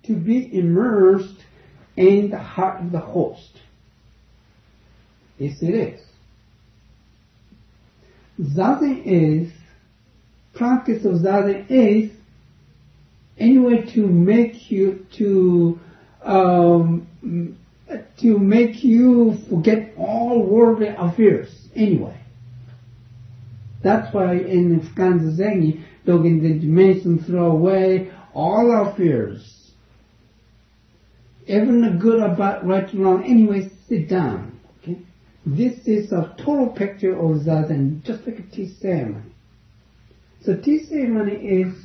to be immersed in the heart of the host. Yes, it is. Zazen is, practice of Zazen is anyway to make you forget all worldly affairs anyway. That's why in Skanza Zengi, Dogen Zenji Mason throw away all our fears. Even the good or bad, right or wrong, anyway, sit down. Okay? This is a total picture of Zazen, just like a tea ceremony. So tea ceremony is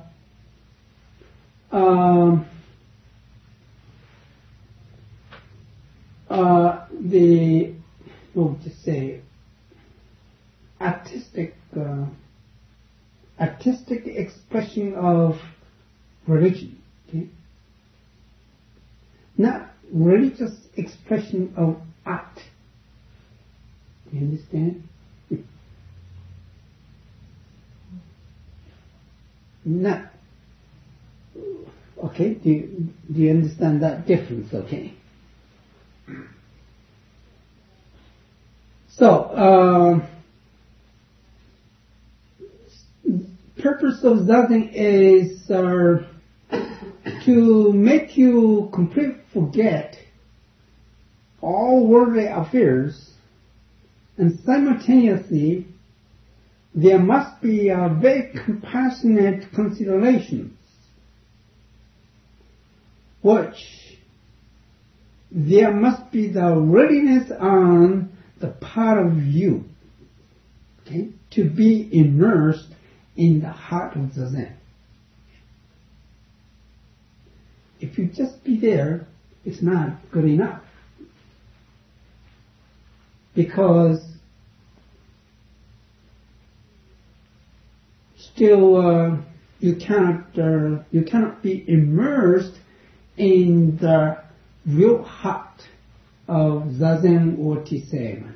the, what would you say, artistic expression of religion. Okay? Not religious expression of art. You understand? Not. Okay, do you understand that difference? Okay. So, purpose of Zazen is to make you completely forget all worldly affairs, and simultaneously there must be a very compassionate considerations, which there must be the readiness on the part of you, okay, to be immersed in the heart of Zazen. If you just be there, it's not good enough. Because still you cannot be immersed in the real heart of Zazen or tea ceremony.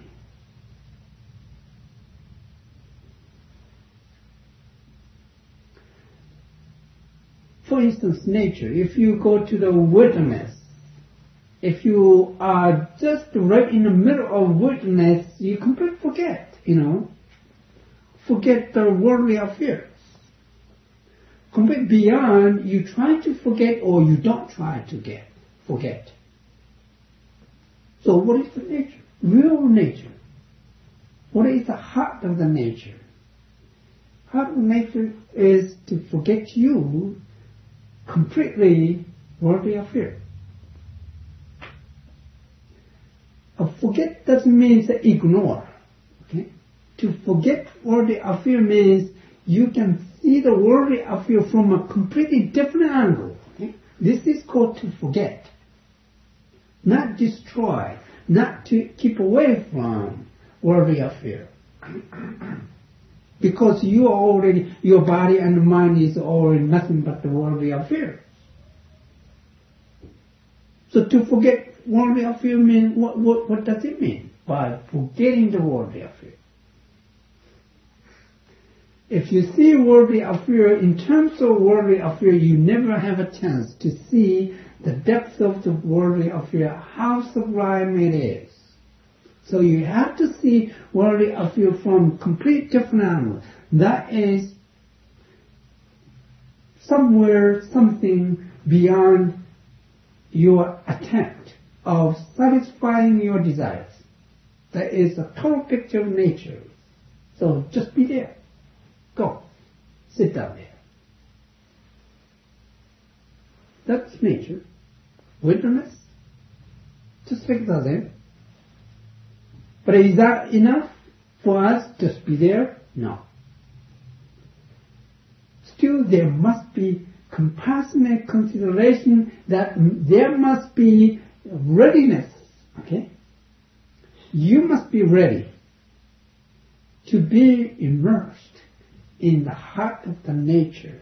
For instance, nature. If you go to the wilderness, if you are just right in the middle of wilderness, you completely forget, forget the worldly affairs. Completely beyond, you try to forget or you don't try to forget. So what is the nature? Real nature. What is the heart of the nature? Heart of nature is to forget you completely worldly affair. Forget doesn't mean to ignore. Okay? To forget worldly affair means you can see the worldly affair from a completely different angle. Okay? This is called to forget. Not destroy, not to keep away from worldly affair. Because you are already, your body and mind is already nothing but the worldly affairs. So to forget worldly affair means, what does it mean by forgetting the worldly affair? If you see worldly affair in terms of worldly affair, you never have a chance to see the depth of the worldly affair, how sublime it is. So you have to see worldly affair from complete different angle. That is somewhere something beyond your attempt of satisfying your desires. That is a total picture of nature. So just be there. Go. Sit down there. That's nature. Wilderness. Just like Zazen. But is that enough for us to just be there? No. Still, there must be compassionate consideration, that there must be readiness. Okay? You must be ready to be immersed in the heart of the nature.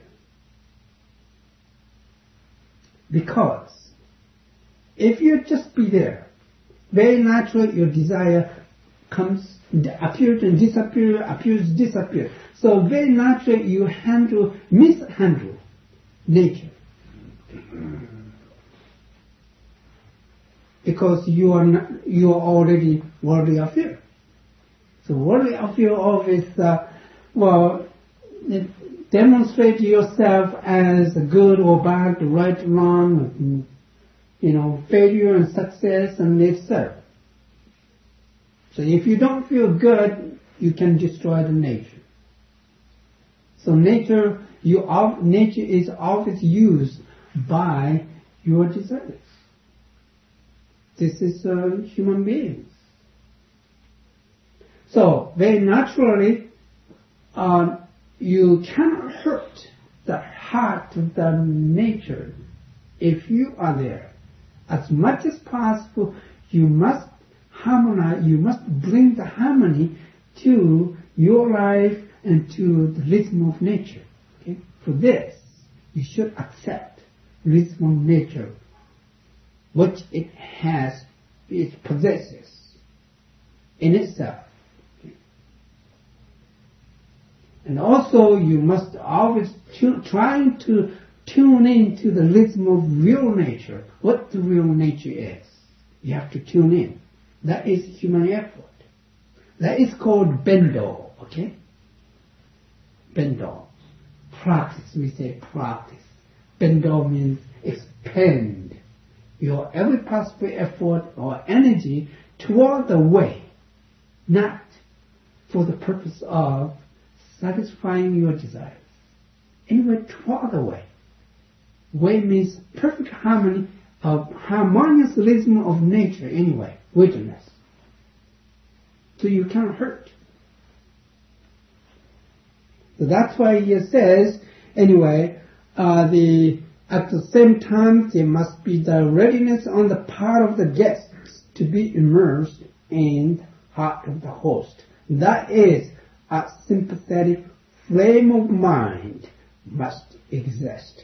Because if you just be there, very naturally your desire comes, appears and disappears, appears, disappears. So very naturally you mishandle nature. because you are already worthy of fear. So worthy of fear always, demonstrate yourself as good or bad, right or wrong, failure and success and etc. So if you don't feel good, you can destroy the nature. So nature is always used by your desires. This is human beings. So very naturally, you cannot hurt the heart of the nature if you are there. As much as possible, you must harmonize, you must bring the harmony to your life and to the rhythm of nature. Okay? For this, you should accept rhythm of nature, which it possesses in itself. Okay? And also, you must always try to tune into the rhythm of real nature, what the real nature is. You have to tune in. That is human effort. That is called Bendo, okay? Bendo. Practice, we say practice. Bendo means expend your every possible effort or energy toward the way, not for the purpose of satisfying your desires. Anyway, toward the way. Way means perfect harmony of harmonious rhythm of nature anyway, witness. So you can't hurt. So that's why he says, anyway, at the same time there must be the readiness on the part of the guests to be immersed in the heart of the host. That is, a sympathetic flame of mind must exist.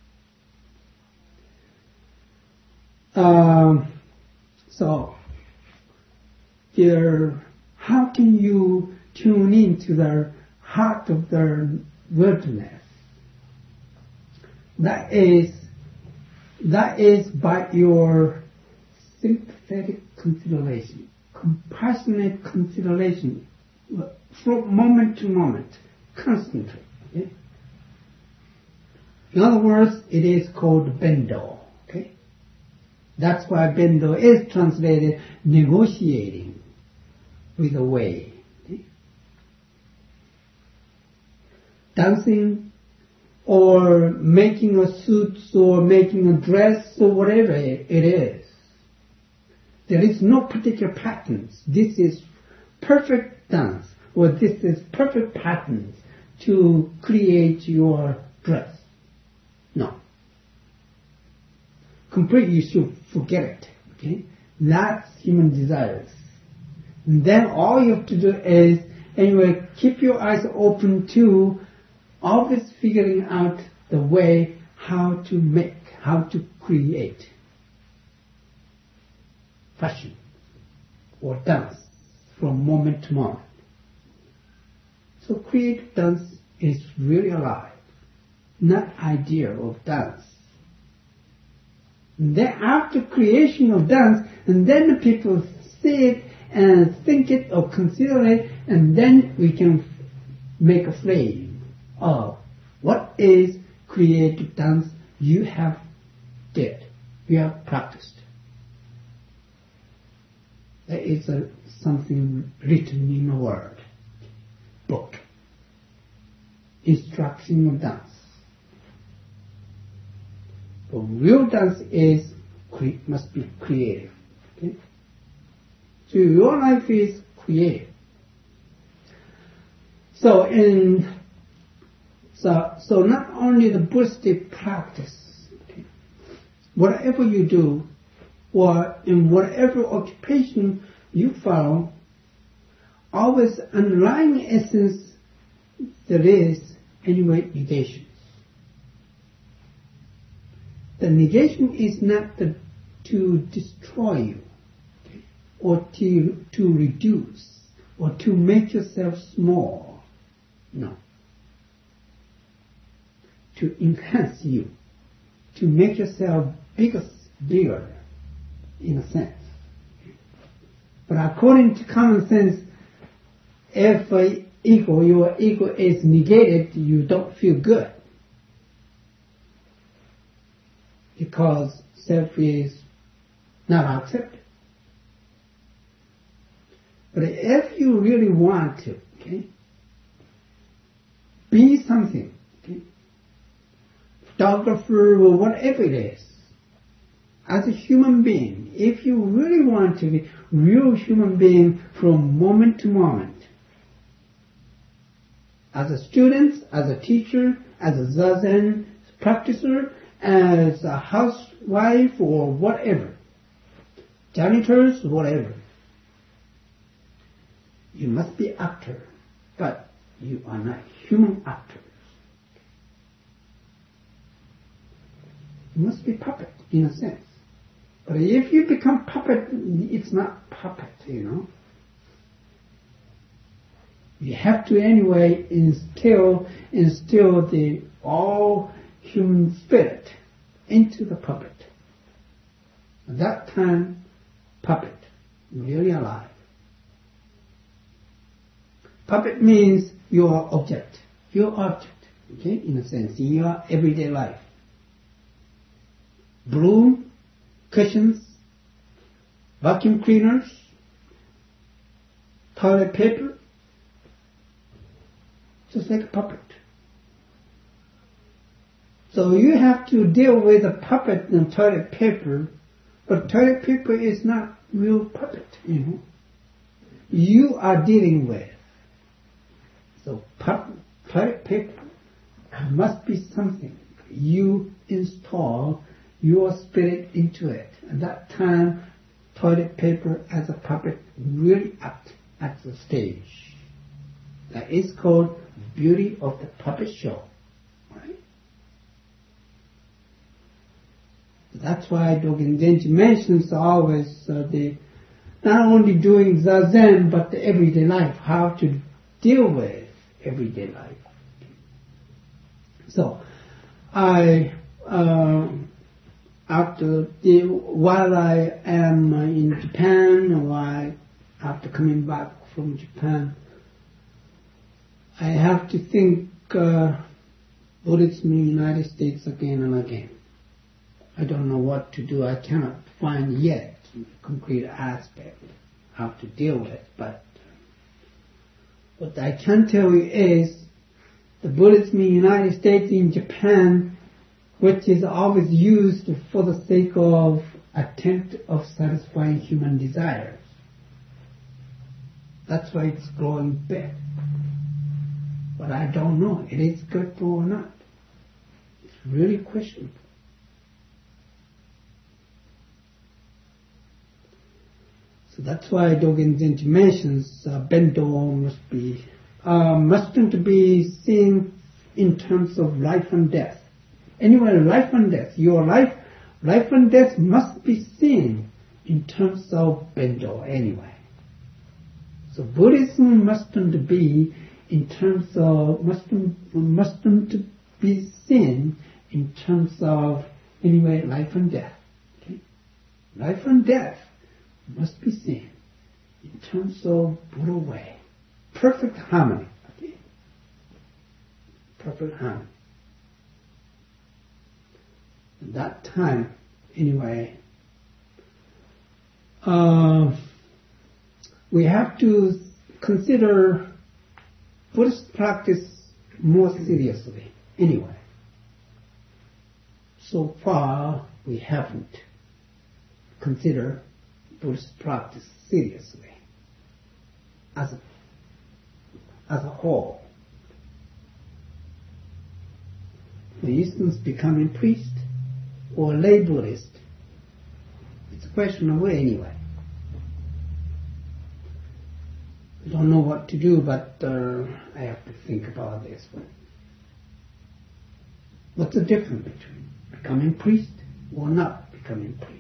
So, here, how can you tune into the heart of the wilderness? That is by your sympathetic consideration, compassionate consideration, from moment to moment, constantly. Okay? In other words, it is called Bendo. Okay? That's why Bendo is translated negotiating with the way. Okay? Dancing or making a suit or making a dress or whatever it is. There is no particular patterns. This is perfect dance or this is perfect patterns to create your dress. No. Completely you should forget it. Okay? That's human desires. And then all you have to do is, anyway, keep your eyes open to always figuring out the way how to make, how to create fashion or dance from moment to moment. So creative dance is really alive, not idea of dance. And then after creation of dance, and then the people see it and think it or consider it, and then we can make a frame of what is creative dance you have did, you have practiced. There is something written in a word, book, instruction of dance. But real dance must be creative. Okay? So your life is creative. So not only the Buddhistic practice, okay, whatever you do, or in whatever occupation you follow, always underlying essence there is anyway negations. The negation is not to destroy you, okay, or to reduce, or to make yourself small. No. To enhance you, to make yourself bigger. in a sense. But according to common sense, if your ego is negated, you don't feel good. Because self is not accepted. But if you really want to, okay, be something, okay, photographer or whatever it is, as a human being, if you really want to be real human being from moment to moment, as a student, as a teacher, as a zazen practitioner, as a housewife or whatever, janitors, whatever, you must be actor, but you are not human actors. You must be puppet in a sense. But if you become puppet, it's not puppet, you know. You have to anyway instill the all human spirit into the puppet. At that time, puppet, really alive. Puppet means your object, okay, in a sense, in your everyday life. Broom, cushions, vacuum cleaners, toilet paper, just like a puppet. So you have to deal with a puppet and toilet paper, but toilet paper is not real puppet, you know. You are dealing with. So toilet paper must be something. You install your spirit into it. At that time, toilet paper as a puppet really act at the stage. That is called beauty of the puppet show. Right? That's why Dogen Zenji mentions always not only doing zazen, but the everyday life, how to deal with everyday life. So, while I am in Japan, or after coming back from Japan, I have to think Buddhism in the United States again and again. I don't know what to do. I cannot find yet a concrete aspect how to deal with, but what I can tell you is the Buddhism in the United States, in Japan, which is always used for the sake of attempt of satisfying human desires. That's why it's growing big. But I don't know, it is good or not. It's really questionable. So that's why Dogen Zenji mentions Bendo mustn't be seen in terms of life and death. Anyway, life and death, your life and death must be seen in terms of Bendo anyway. So Buddhism mustn't be seen in terms of anyway life and death. Okay? Life and death must be seen in terms of Buddha way. Perfect harmony. Okay? Perfect harmony. At that time, anyway, we have to consider Buddhist practice more seriously. Anyway, so far we haven't considered Buddhist practice seriously as a whole. For instance, becoming priest or lay Buddhist, it's a question of way anyway. I don't know what to do, but I have to think about this one. What's the difference between becoming priest or not becoming priest?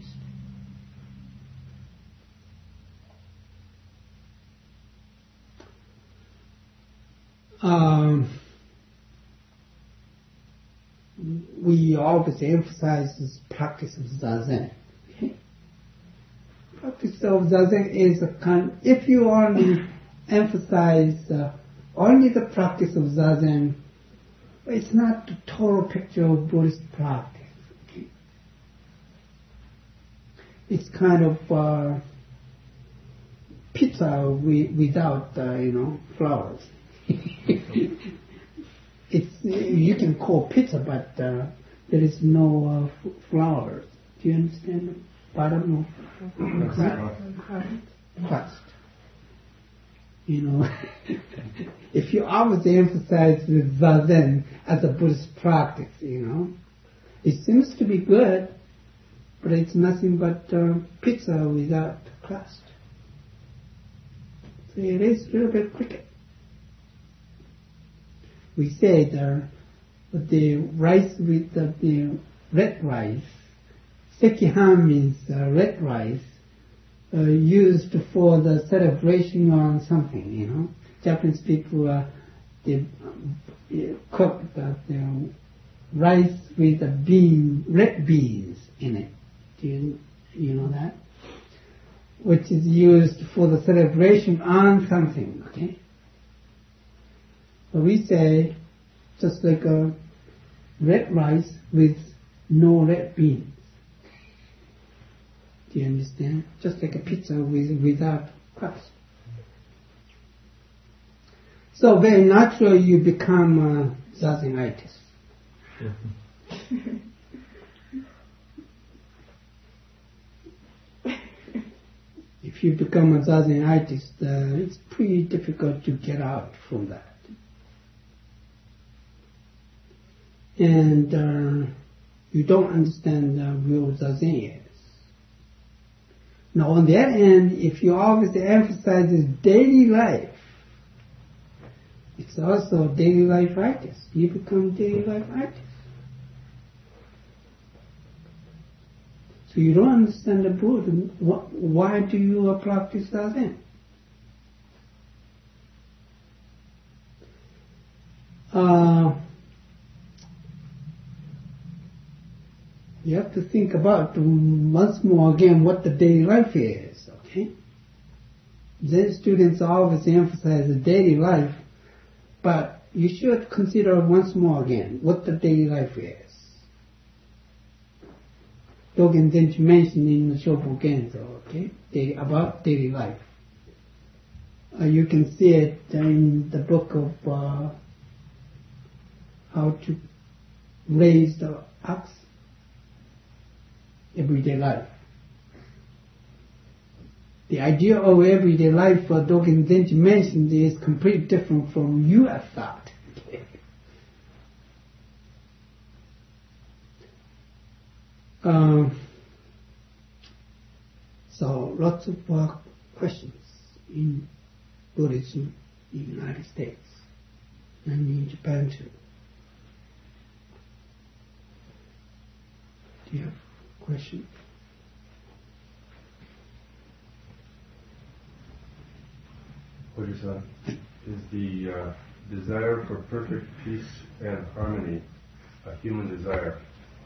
We always emphasize this practice of Zazen. Okay? Practice of Zazen is a kind, if you only emphasize only the practice of Zazen, it's not the total picture of Buddhist practice. Okay? It's kind of pizza without, flowers. You can call pizza, but there is no flowers. Do you understand? Bottom of crust. If you always emphasize with Zazen as a Buddhist practice, it seems to be good, but it's nothing but pizza without crust. So it is a little bit cricket. We say the rice with the red rice, sekihan means red rice, used for the celebration on something, Japanese people they cook the rice with red beans in it. Do you know that? Which is used for the celebration on something, okay? So we say just like a red rice with no red beans. Do you understand? Just like a pizza without crust. So very naturally you become Zazenitis. If you become a Zazenitis, it's pretty difficult to get out from that. And you don't understand real Zazen is. Now on the other hand, if you always emphasize daily life, it's also daily life itis. You become daily life itis. So you don't understand the Buddha. Why do you practice Zazen? You have to think about once more again what the daily life is, okay? Zen students always emphasize the daily life, but you should consider once more again what the daily life is. Dogen Zenji mentioned in the Shobu Genzo, okay, about daily life. You can see it in the book of how to raise the ox. Everyday life. The idea of everyday life for Dogen Zenji mentioned is completely different from your thought. So lots of questions in Buddhism in the United States and in Japan too. Do you have a question? What is the desire for perfect peace and harmony a human desire?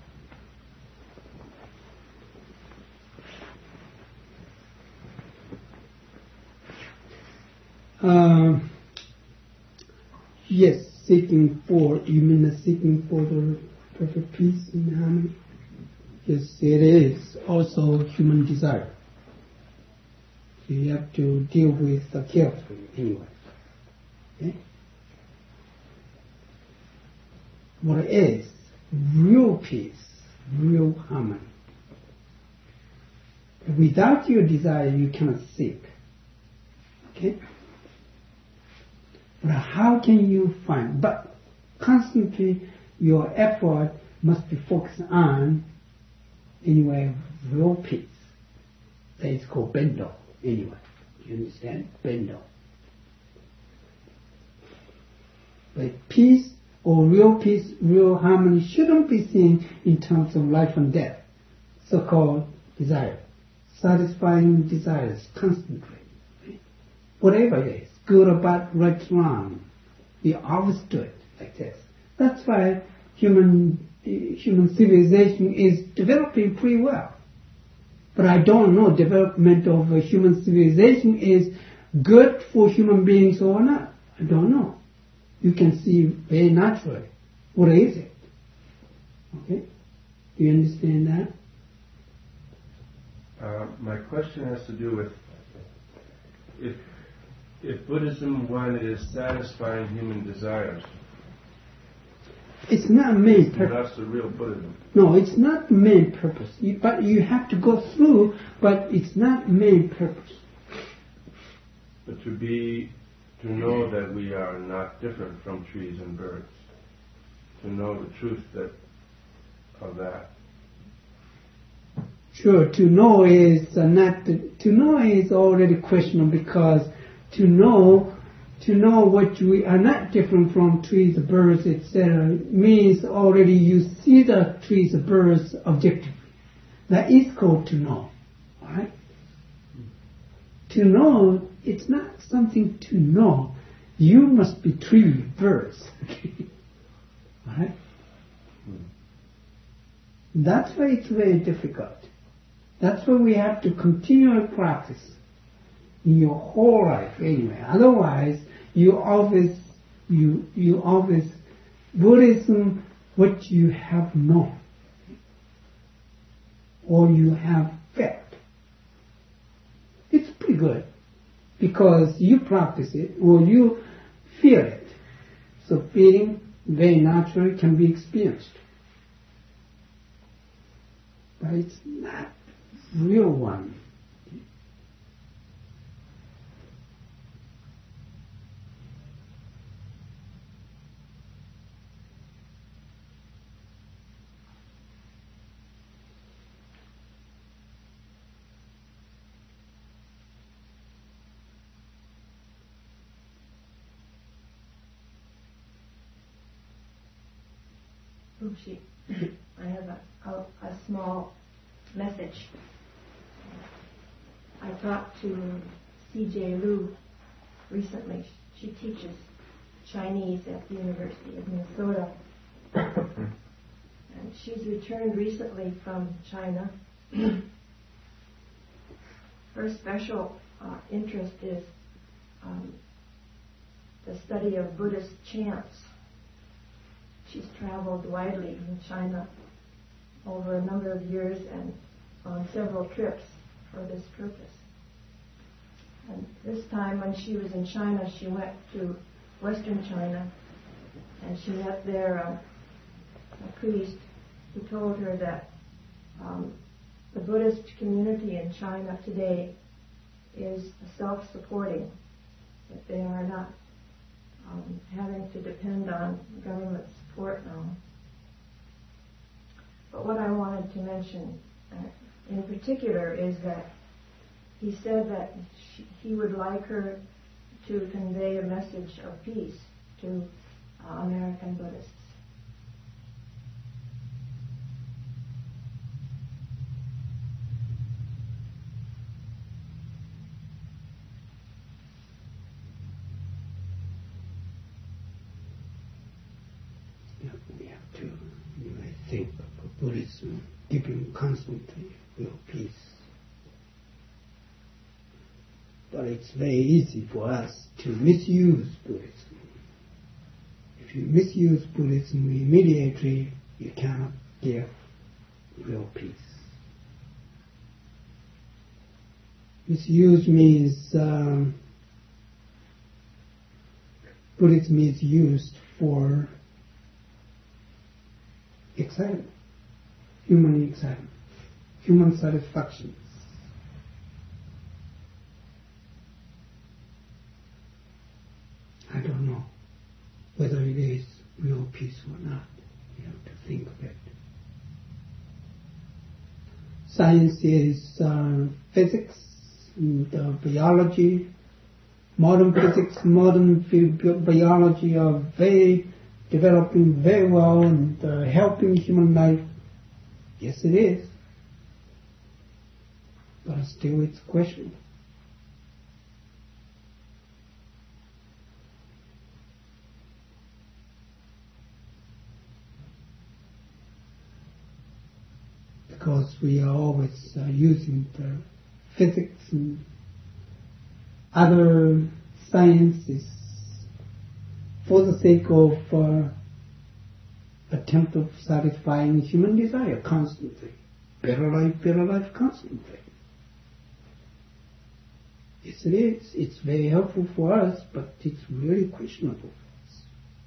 Yes, you mean seeking for the perfect peace and harmony? Yes, it is also human desire. So you have to deal with carefully anyway. Okay? What is real peace, real harmony? Without your desire, you cannot seek. Okay? But how can you find? But constantly your effort must be focused on, anyway, real peace. That is called Bendo, anyway. You understand? Bendo. But peace or real harmony shouldn't be seen in terms of life and death. So-called desire. Satisfying desires constantly. Whatever it is, good or bad, right or wrong, we always do it like this. That's why human civilization is developing pretty well. But I don't know development of a human civilization is good for human beings or not. I don't know. You can see very naturally. What is it? Okay? Do you understand that? My question has to do with if Buddhism, when it is satisfying human desires, it's not main purpose. That's the real Buddhism. No, it's not main purpose. But you have to go through, but it's not main purpose. But to know that we are not different from trees and birds, to know the truth of that. Sure, to know is to know is already questionable, because to know what we are not different from trees, birds, etc., means already you see the trees, birds objectively. That is called to know, right? To know, it's not something to know. You must be tree, birds, right? That's why it's very difficult. That's why we have to continually practice in your whole life anyway. Otherwise, you always Buddhism what you have known or you have felt. It's pretty good because you practice it or you feel it. So feeling very naturally can be experienced. But it's not real one. Ruchi, I have a small message. I talked to C.J. Liu recently. She teaches Chinese at the University of Minnesota. And she's returned recently from China. Her special interest is the study of Buddhist chants. She's traveled widely in China over a number of years and on several trips for this purpose. And this time when she was in China, she went to Western China and she met there a priest who told her that the Buddhist community in China today is self-supporting, that they are not having to depend on government support now. But what I wanted to mention in particular is that he said that he would like her to convey a message of peace to American Buddhists. We have to, I think, of Buddhism giving constantly real peace. But it's very easy for us to misuse Buddhism. If you misuse Buddhism immediately, you cannot give real peace. Misuse means Buddhism is used for excitement, human excitement, human satisfaction. I don't know whether it is real peace or not. You have to think of it. Science is physics, and, biology. Modern physics, modern biology are developing very well and helping human life. Yes, it is. But still it's questionable. because we are always using the physics and other sciences for the sake of attempt of satisfying human desire constantly. Better life constantly. Yes, it is. It's very helpful for us, but it's really questionable for us.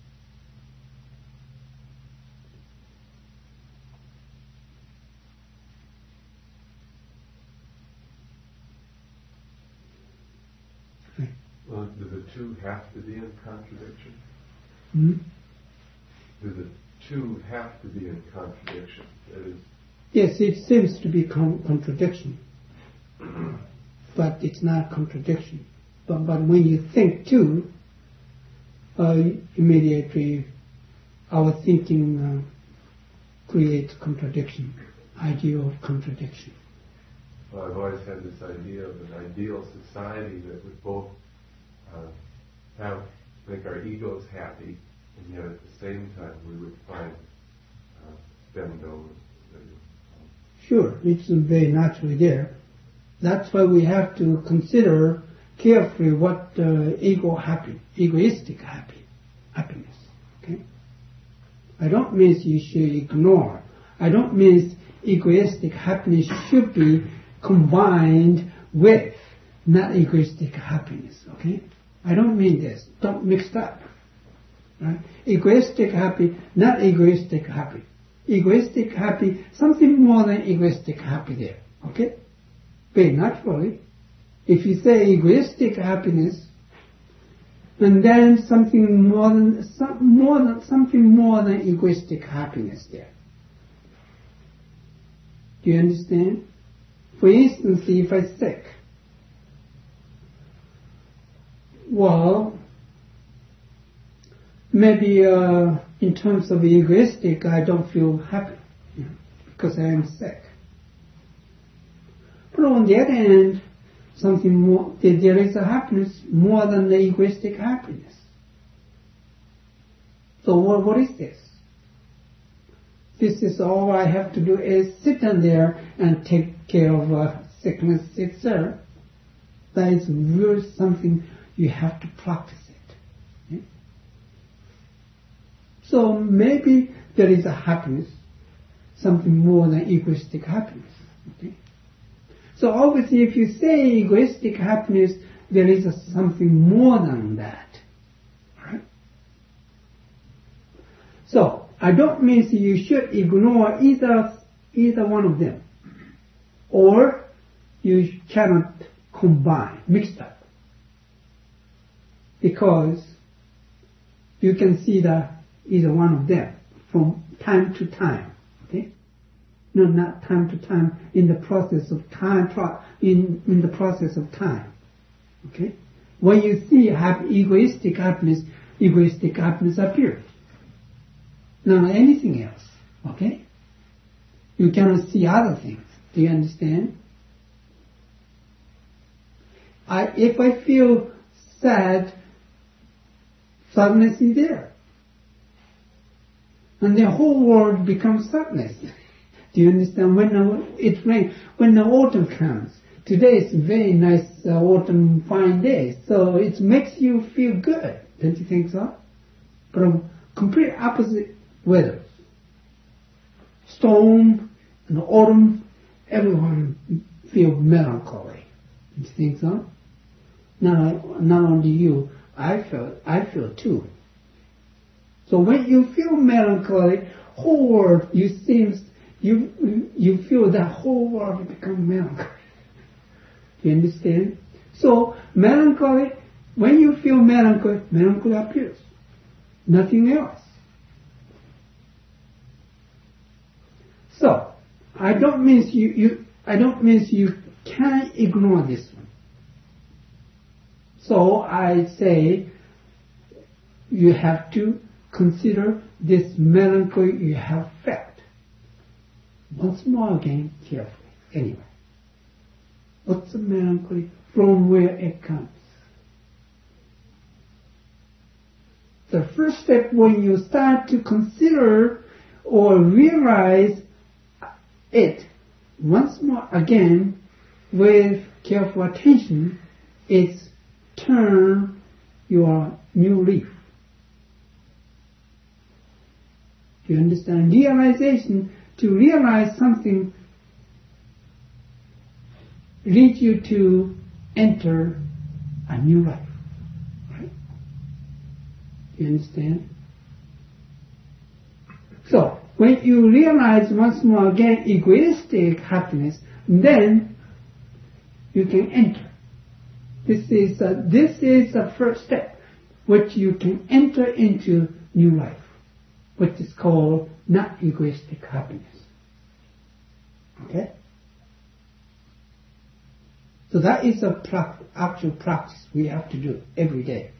Well, do the two have to be in contradiction? Hmm? Do the two have to be in contradiction? That is, Yes, it seems to be contradiction, but it's not contradiction. But when you think too, immediately our thinking creates contradiction, idea of contradiction. well, I've always had this idea of an ideal society that would both make our egos happy, and yet at the same time we would find bendo. Sure, it's very naturally there. That's why we have to consider carefully what egoistic happiness. Okay? I don't mean you should ignore. I don't mean egoistic happiness should be combined with not egoistic happiness. Okay? I don't mean this. Don't mix up. Right? Egoistic happy, not egoistic happy. Egoistic happy, something more than egoistic happy there. Okay? Very naturally. If you say egoistic happiness, and then something more than egoistic happiness there. Do you understand? For instance, if I'm sick, well, maybe in terms of egoistic, I don't feel happy because I am sick. But on the other hand, something more, there is a happiness more than the egoistic happiness. So what is this? This is all I have to do is sit down there and take care of sickness itself. That is really something you have to practice it. Okay? So maybe there is a happiness, something more than egoistic happiness. Okay? So obviously if you say egoistic happiness, there is something more than that. Right? So I don't mean you should ignore either one of them. Or you cannot combine, mix up. Because you can see either one of them from time to time. Okay? No, not time to time, in the process of time, in the process of time. Okay? When you see egoistic happiness appears. Not anything else. Okay? You cannot see other things. Do you understand? If I feel sad, sadness is there. And the whole world becomes sadness. Do you understand? When it rains, when the autumn comes, today is a very nice autumn fine day, so it makes you feel good. Don't you think so? But complete opposite weather. Storm and autumn, everyone feels melancholy. Don't you think so? Not only you, I feel too. So when you feel melancholy, whole world, you feel that whole world become melancholy. Do you understand? So melancholy, when you feel melancholy appears. Nothing else. So I don't mean you can't ignore this one. So I say you have to consider this melancholy you have felt. Once more again, carefully. Anyway, what's the melancholy? From where it comes. The first step when you start to consider or realize it, once more again, with careful attention, it's turn your new leaf. Do you understand? Realization, to realize something leads you to enter a new life. Right? Do you understand? So, when you realize once more again egoistic happiness, then you can enter. This is the first step, which you can enter into new life, which is called not egoistic happiness. Okay? So that is a actual practice we have to do every day.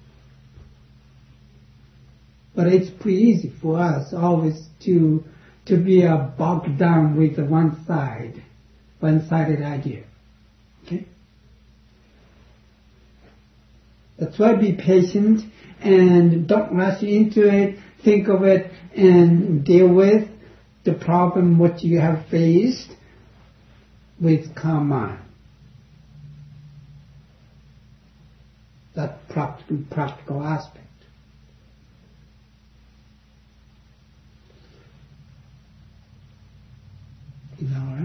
But it's pretty easy for us always to be bogged down with the one-sided idea. Okay? That's why be patient and don't rush into it. Think of it and deal with the problem what you have faced with calm mind. That practical aspect. Is that all right?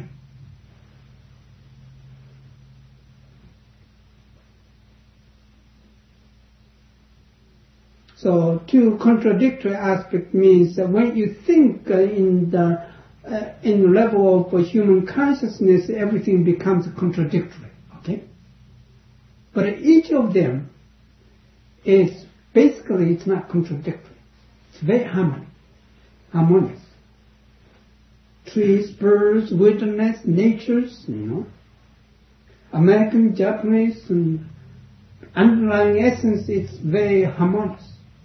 So, two contradictory aspect means that when you think in the level of human consciousness, everything becomes contradictory. Okay, but each of them is basically it's not contradictory. It's very harmonious. Trees, birds, wilderness, natures, American, Japanese, and underlying essence, it's very harmonious.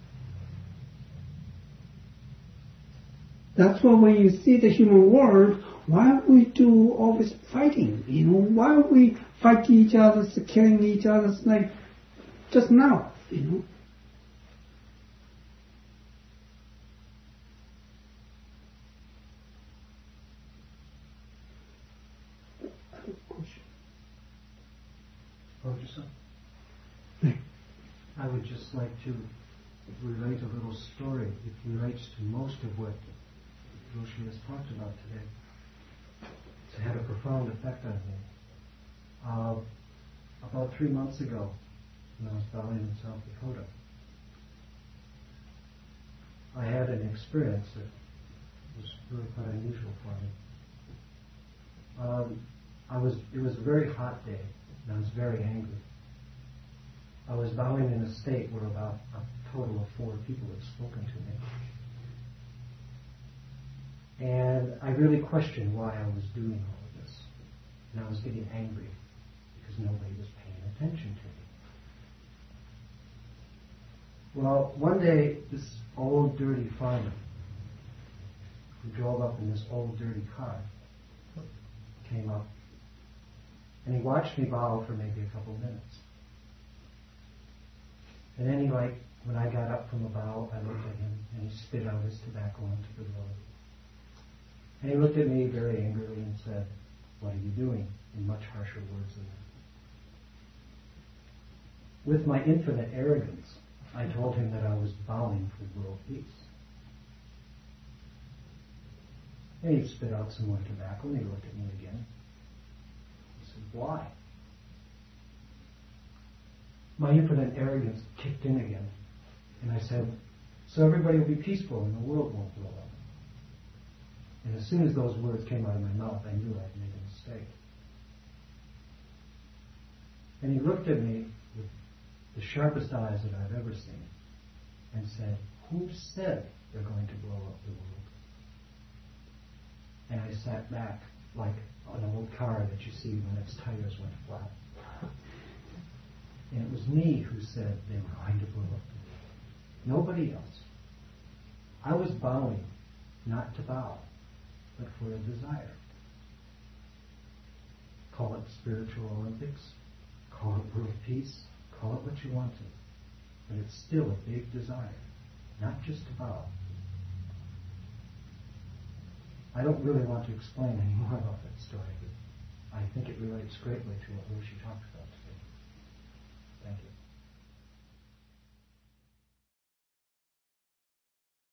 That's why when you see the human world, why we do all this fighting? Why we fight each other, killing each other, like just now, Professor, I would just like to relate a little story. It relates to most of what Roshi has talked about today. It's had a profound effect on me. About 3 months ago, when I was bowing in South Dakota, I had an experience that was really quite unusual for me. It was a very hot day, and I was very angry. I was bowing in a state where about a total of 4 people had spoken to me. And I really questioned why I was doing all of this. And I was getting angry because nobody was paying attention to me. Well, one day, this old dirty farmer who drove up in this old dirty car came up, and he watched me bow for maybe a couple minutes. And then when I got up from the bow, I looked at him, and he spit out his tobacco onto the road. And he looked at me very angrily and said, "What are you doing?" in much harsher words than that. With my infinite arrogance, I told him that I was bowing for world peace. And he spit out some more tobacco, and he looked at me again. He said, "Why?" My infinite arrogance kicked in again. And I said, "So everybody will be peaceful and the world won't blow up." And as soon as those words came out of my mouth, I knew I'd made a mistake. And he looked at me with the sharpest eyes that I've ever seen and said, "Who said they're going to blow up the world?" And I sat back like an old car that you see when its tires went flat. And it was me who said they were going to blow up the world. Nobody else. I was bowing, not to bow, but for a desire. Call it spiritual Olympics, call it world peace, call it what you want to. But it's still a big desire, not just to bow. I don't really want to explain any more about that story, but it relates greatly to what Lucy talked about today.